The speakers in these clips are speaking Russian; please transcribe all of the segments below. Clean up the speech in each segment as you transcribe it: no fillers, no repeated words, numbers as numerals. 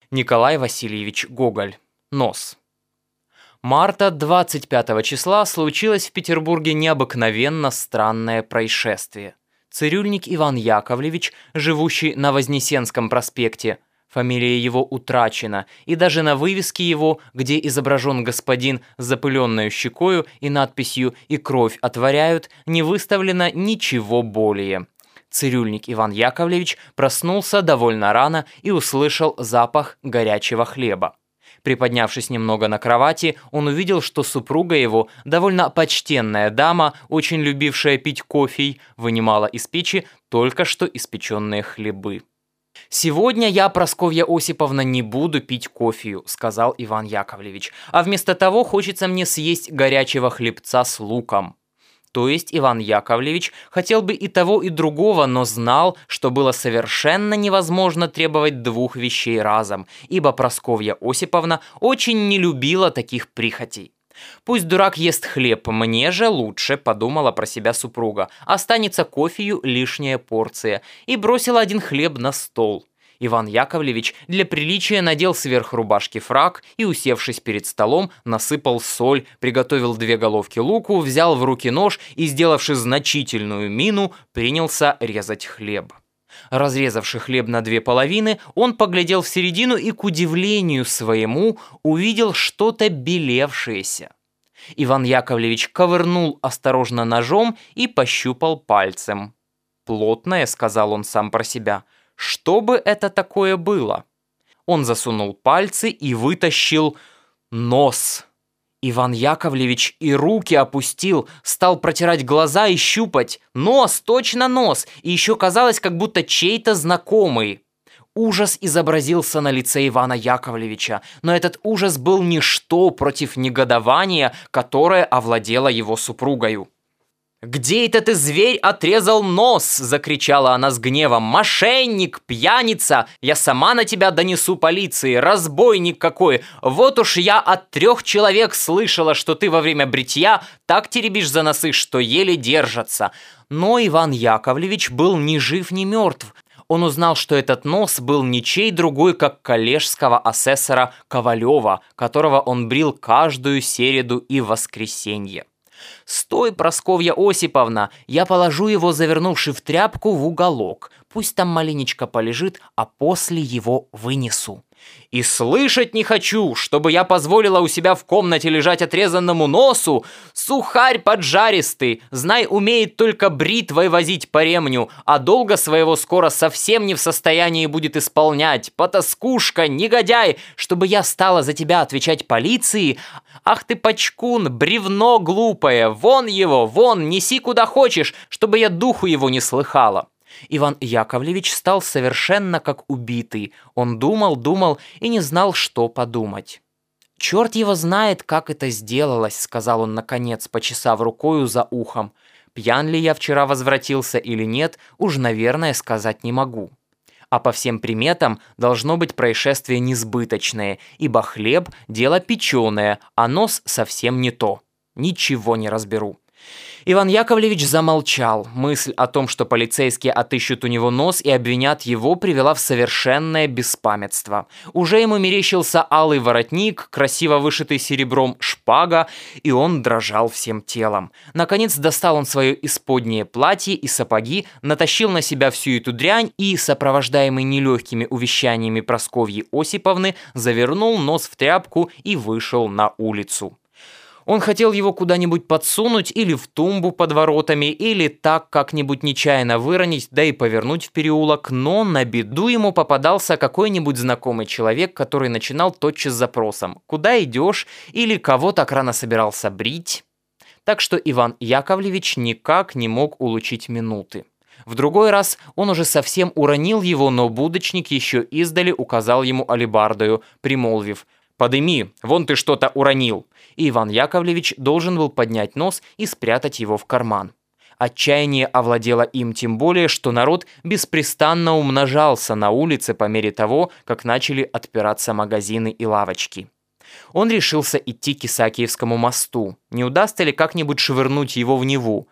Николай Васильевич Гоголь. Нос. Марта 25 числа случилось в Петербурге необыкновенно странное происшествие. Цирюльник Иван Яковлевич, живущий на Вознесенском проспекте, фамилия его утрачена, и даже на вывеске его, где изображен господин с запыленной щекою и надписью «И кровь отворяют», не выставлено ничего более. Цирюльник Иван Яковлевич проснулся довольно рано и услышал запах горячего хлеба. Приподнявшись немного на кровати, он увидел, что супруга его, довольно почтенная дама, очень любившая пить кофе, вынимала из печи только что испеченные хлебы. «Сегодня я, Прасковья Осиповна, не буду пить кофею», — сказал Иван Яковлевич, «а вместо того хочется мне съесть горячего хлебца с луком». То есть Иван Яковлевич хотел бы и того, и другого, но знал, что было совершенно невозможно требовать двух вещей разом, ибо Прасковья Осиповна очень не любила таких прихотей. «Пусть дурак ест хлеб, мне же лучше», — подумала про себя супруга. «Останется кофею лишняя порция», и бросила один хлеб на стол. Иван Яковлевич для приличия надел сверх рубашки фрак и, усевшись перед столом, насыпал соль, приготовил 2 головки луку, взял в руки нож и, сделавши значительную мину, принялся резать хлеб. Разрезавши хлеб на 2 половины, он поглядел в середину и, к удивлению своему, увидел что-то белевшееся. Иван Яковлевич ковырнул осторожно ножом и пощупал пальцем. «Плотное», — сказал он сам про себя. Что бы это такое было? Он засунул пальцы и вытащил нос. Иван Яковлевич и руки опустил, стал протирать глаза и щупать. Нос, точно нос, и еще казалось, как будто чей-то знакомый. Ужас изобразился на лице Ивана Яковлевича, но этот ужас был ничто против негодования, которое овладело его супругою. «Где это ты, зверь, отрезал нос?» – закричала она с гневом. «Мошенник, пьяница! Я сама на тебя донесу полиции! Разбойник какой! Вот уж я от 3 человек слышала, что ты во время бритья так теребишь за носы, что еле держатся!» Но Иван Яковлевич был ни жив, ни мертв. Он узнал, что этот нос был ничей другой, как коллежского асессора Ковалева, которого он брил каждую середу и воскресенье. «Стой, Прасковья Осиповна, я положу его, завернувши в тряпку, в уголок. Пусть там маленечко полежит, а после его вынесу». «И слышать не хочу, чтобы я позволила у себя в комнате лежать отрезанному носу. Сухарь поджаристый, знай, умеет только бритвой возить по ремню, а долга своего скоро совсем не в состоянии будет исполнять. Потаскушка, негодяй, чтобы я стала за тебя отвечать полиции. Ах ты, пачкун, бревно глупое, вон его, вон, неси куда хочешь, чтобы я духу его не слыхала». Иван Яковлевич стал совершенно как убитый. Он думал и не знал, что подумать. «Черт его знает, как это сделалось», — сказал он наконец, почесав рукою за ухом. «Пьян ли я вчера возвратился или нет, уж, наверное, сказать не могу. А по всем приметам должно быть происшествие несбыточное, ибо хлеб – дело печеное, а нос совсем не то. Ничего не разберу». Иван Яковлевич замолчал. Мысль о том, что полицейские отыщут у него нос и обвинят его, привела в совершенное беспамятство. Уже ему мерещился алый воротник, красиво вышитый серебром шпага, и он дрожал всем телом. Наконец достал он свое исподнее платье и сапоги, натащил на себя всю эту дрянь и, сопровождаемый нелегкими увещаниями Прасковьи Осиповны, завернул нос в тряпку и вышел на улицу. Он хотел его куда-нибудь подсунуть или в тумбу под воротами, или так как-нибудь нечаянно выронить, да и повернуть в переулок, но на беду ему попадался какой-нибудь знакомый человек, который начинал тотчас с запросом «Куда идешь?» или «Кого так рано собирался брить?». Так что Иван Яковлевич никак не мог улучить минуты. В другой раз он уже совсем уронил его, но будочник еще издали указал ему алебардою, примолвив «Подыми, вон ты что-то уронил». И Иван Яковлевич должен был поднять нос и спрятать его в карман. Отчаяние овладело им тем более, что народ беспрестанно умножался на улице по мере того, как начали отпираться магазины и лавочки. Он решился идти к Исаакиевскому мосту. Не удастся ли как-нибудь швырнуть его в Неву?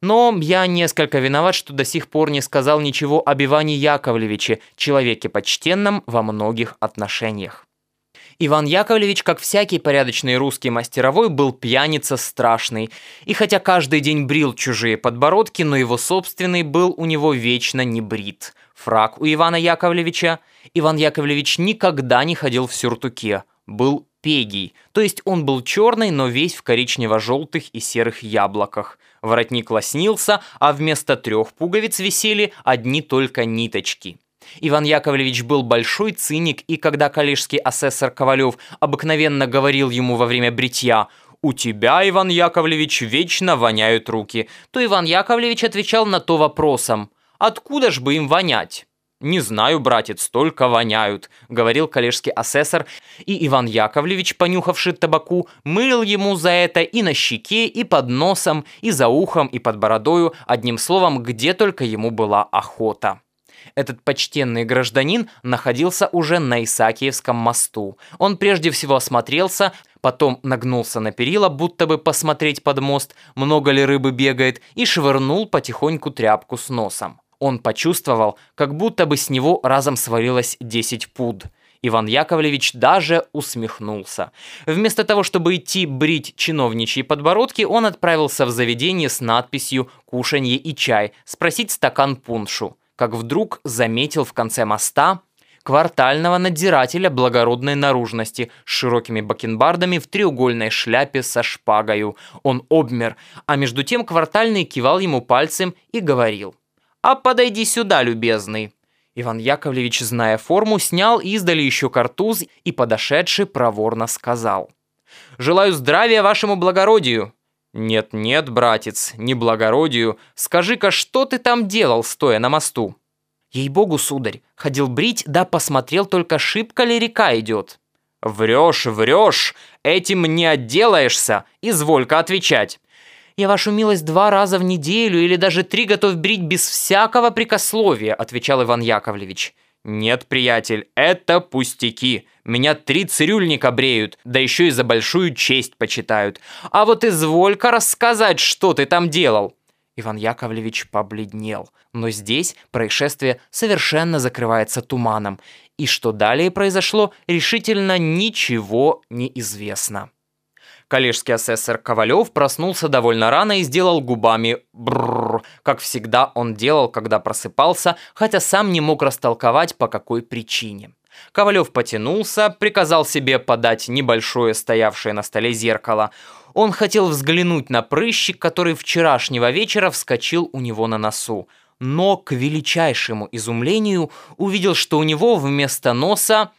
Но я несколько виноват, что до сих пор не сказал ничего об Иване Яковлевиче, человеке почтенном во многих отношениях. Иван Яковлевич, как всякий порядочный русский мастеровой, был пьяница страшный, и хотя каждый день брил чужие подбородки, но его собственный был у него вечно не брит. Фрак у Ивана Яковлевича. Иван Яковлевич никогда не ходил в сюртуке, был пегий, то есть он был черный, но весь в коричнево-желтых и серых яблоках. Воротник лоснился, а вместо 3 пуговиц висели одни только ниточки. Иван Яковлевич был большой циник, и когда коллежский асессор Ковалев обыкновенно говорил ему во время бритья «У тебя, Иван Яковлевич, вечно воняют руки», то Иван Яковлевич отвечал на то вопросом «Откуда ж бы им вонять?» «Не знаю, братец, только воняют», — говорил коллежский асессор, и Иван Яковлевич, понюхавший табаку, мылил ему за это и на щеке, и под носом, и за ухом, и под бородою, одним словом, где только ему была охота. Этот почтенный гражданин находился уже на Исаакиевском мосту. Он прежде всего осмотрелся, потом нагнулся на перила, будто бы посмотреть под мост, много ли рыбы бегает, и швырнул потихоньку тряпку с носом. Он почувствовал, как будто бы с него разом свалилось 10 пуд. Иван Яковлевич даже усмехнулся. Вместо того, чтобы идти брить чиновничьи подбородки, он отправился в заведение с надписью «Кушанье и чай» спросить стакан пуншу. Как вдруг заметил в конце моста квартального надзирателя благородной наружности с широкими бакенбардами в треугольной шляпе со шпагою. Он обмер, а между тем квартальный кивал ему пальцем и говорил: «А подойди сюда, любезный». Иван Яковлевич, зная форму, снял издали еще картуз и, подошедший, проворно сказал: «Желаю здравия вашему благородию». «Нет-нет, братец, не благородию. Скажи-ка, что ты там делал, стоя на мосту?» «Ей-богу, сударь, ходил брить, да посмотрел только, шибко ли река идет». «Врешь, врешь, этим не отделаешься, изволь-ка отвечать». «Я вашу милость 2 раза в неделю или даже 3 готов брить без всякого прикословия», отвечал Иван Яковлевич. «Нет, приятель, это пустяки. Меня 3 цирюльника бреют, да еще и за большую честь почитают. А вот изволь-ка рассказать, что ты там делал». Иван Яковлевич побледнел. Но здесь происшествие совершенно закрывается туманом. И что далее произошло, решительно ничего не известно. Коллежский асессор Ковалев проснулся довольно рано и сделал губами «брррр», как всегда он делал, когда просыпался, хотя сам не мог растолковать, по какой причине. Ковалев потянулся, приказал себе подать небольшое стоявшее на столе зеркало. Он хотел взглянуть на прыщик, который вчерашнего вечера вскочил у него на носу. Но, к величайшему изумлению, увидел, что у него вместо носа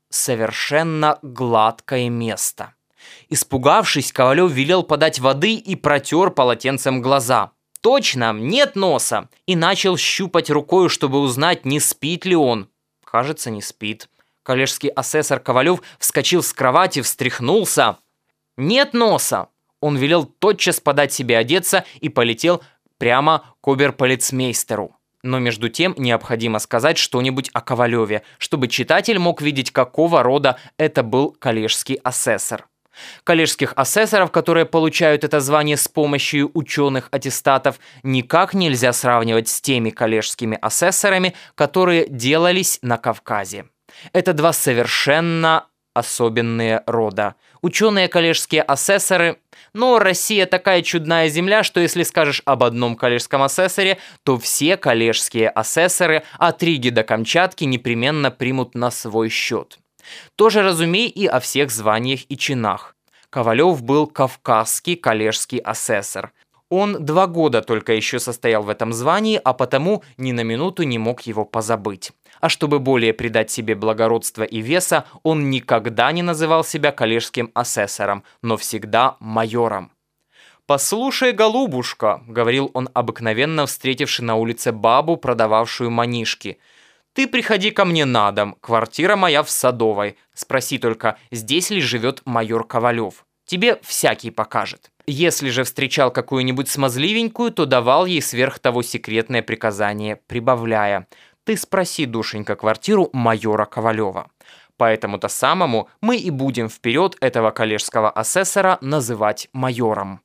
совершенно гладкое место. Испугавшись, Ковалев велел подать воды и протер полотенцем глаза. Точно, нет носа! И начал щупать рукою, чтобы узнать, не спит ли он. Кажется, не спит. Коллежский асессор Ковалев вскочил с кровати, встряхнулся. Нет носа! Он велел тотчас подать себе одеться и полетел прямо к оберполицмейстеру. Но между тем необходимо сказать что-нибудь о Ковалеве, чтобы читатель мог видеть, какого рода это был коллежский асессор. Коллежских асессоров, которые получают это звание с помощью ученых аттестатов, никак нельзя сравнивать с теми коллежскими асессорами, которые делались на Кавказе. Это 2 совершенно особенные рода. Ученые коллежские асессоры, но Россия такая чудная земля, что если скажешь об одном коллежском асессоре, то все коллежские асессоры от Риги до Камчатки непременно примут на свой счет. Тоже разумей и о всех званиях и чинах. Ковалев был кавказский коллежский асессор. Он 2 года только еще состоял в этом звании, а потому ни на минуту не мог его позабыть. А чтобы более придать себе благородства и веса, он никогда не называл себя коллежским асессором, но всегда майором. «Послушай, голубушка», — говорил он обыкновенно, встретивши на улице бабу, продававшую манишки, — «ты приходи ко мне на дом, квартира моя в Садовой. Спроси только, здесь ли живет майор Ковалев. Тебе всякий покажет. Если же встречал какую-нибудь смазливенькую, то давал ей сверх того секретное приказание, прибавляя: ты спроси, душенька, квартиру майора Ковалева. Поэтому-то самому мы и будем вперед этого коллежского асессора называть майором».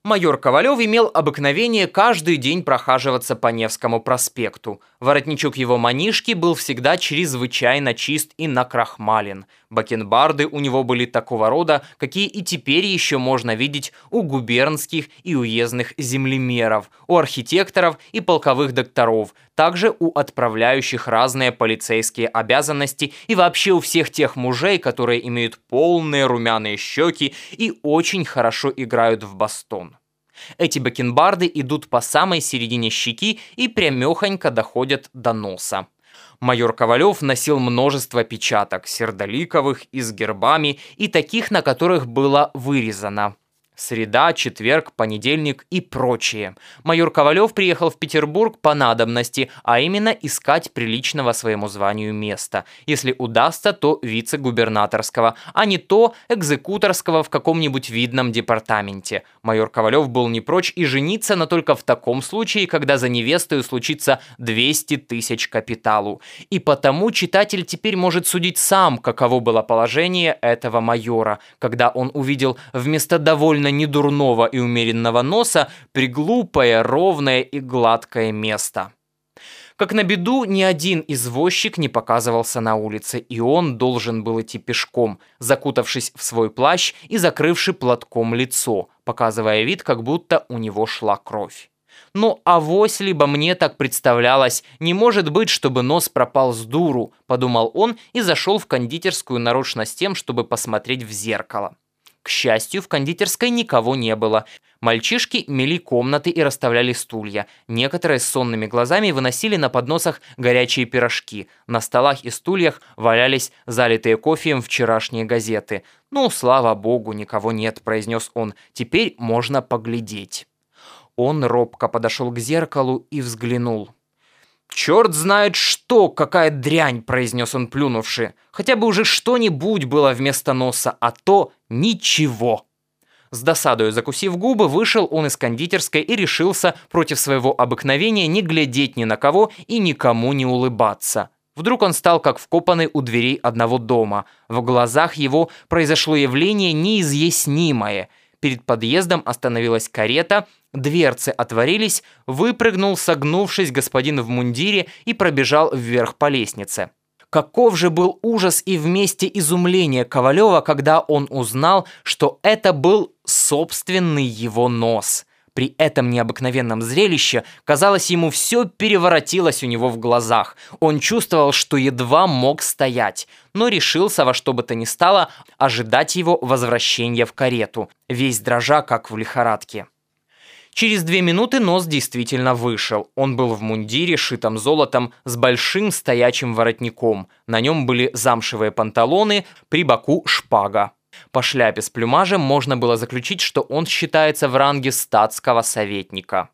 Майор Ковалев имел обыкновение каждый день прохаживаться по Невскому проспекту. Воротничок его манишки был всегда чрезвычайно чист и накрахмален. Бакенбарды у него были такого рода, какие и теперь еще можно видеть у губернских и уездных землемеров, у архитекторов и полковых докторов, также у отправляющих разные полицейские обязанности и вообще у всех тех мужей, которые имеют полные румяные щеки и очень хорошо играют в бастон. Эти бакенбарды идут по самой середине щеки и прямехонько доходят до носа. Майор Ковалев носил множество печаток, сердоликовых и с гербами, и таких, на которых было вырезано среда, четверг, понедельник и прочее. Майор Ковалев приехал в Петербург по надобности, а именно искать приличного своему званию места. Если удастся, то вице-губернаторского, а не то экзекуторского в каком-нибудь видном департаменте. Майор Ковалев был не прочь и жениться, но только в таком случае, когда за невестою случится 200 тысяч капиталу. И потому читатель теперь может судить сам, каково было положение этого майора, когда он увидел вместо довольно недурного и умеренного носа приглупое, ровное и гладкое место. Как на беду, ни один извозчик не показывался на улице, и он должен был идти пешком, закутавшись в свой плащ и закрывши платком лицо, показывая вид, как будто у него шла кровь. «Ну, авось либо мне так представлялось, не может быть, чтобы нос пропал с дуру», подумал он и зашел в кондитерскую нарочно с тем, чтобы посмотреть в зеркало. К счастью, в кондитерской никого не было. Мальчишки мели комнаты и расставляли стулья. Некоторые с сонными глазами выносили на подносах горячие пирожки. На столах и стульях валялись залитые кофеем вчерашние газеты. «Ну, слава богу, никого нет», – произнес он. «Теперь можно поглядеть». Он робко подошел к зеркалу и взглянул. «Черт знает что, какая дрянь!» – произнес он, плюнувши. «Хотя бы уже что-нибудь было вместо носа, а то ничего!» С досадою закусив губы, вышел он из кондитерской и решился против своего обыкновения не глядеть ни на кого и никому не улыбаться. Вдруг он стал как вкопанный у дверей одного дома. В глазах его произошло явление неизъяснимое. Перед подъездом остановилась карета, дверцы отворились, выпрыгнул, согнувшись, господин в мундире и пробежал вверх по лестнице. Каков же был ужас и вместе изумление Ковалева, когда он узнал, что это был собственный его нос. При этом необыкновенном зрелище, казалось, ему все переворотилось у него в глазах. Он чувствовал, что едва мог стоять, но решился во что бы то ни стало ожидать его возвращения в карету, весь дрожа, как в лихорадке. Через 2 минуты нос действительно вышел. Он был в мундире, шитом золотом, с большим стоячим воротником. На нем были замшевые панталоны, при боку шпага. По шляпе с плюмажем можно было заключить, что он считается в ранге статского советника.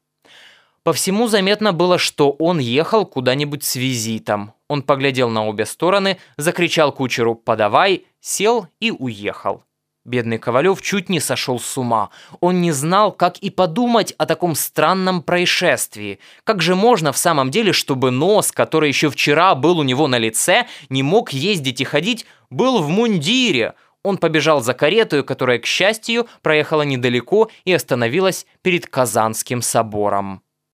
По всему заметно было, что он ехал куда-нибудь с визитом. Он поглядел на обе стороны, закричал кучеру «подавай», сел и уехал. Бедный Ковалев чуть не сошел с ума. Он не знал, как и подумать о таком странном происшествии. Как же можно в самом деле, чтобы нос, который еще вчера был у него на лице, не мог ездить и ходить, был в мундире? Он побежал за каретою, которая, к счастью, проехала недалеко и остановилась перед Казанским собором.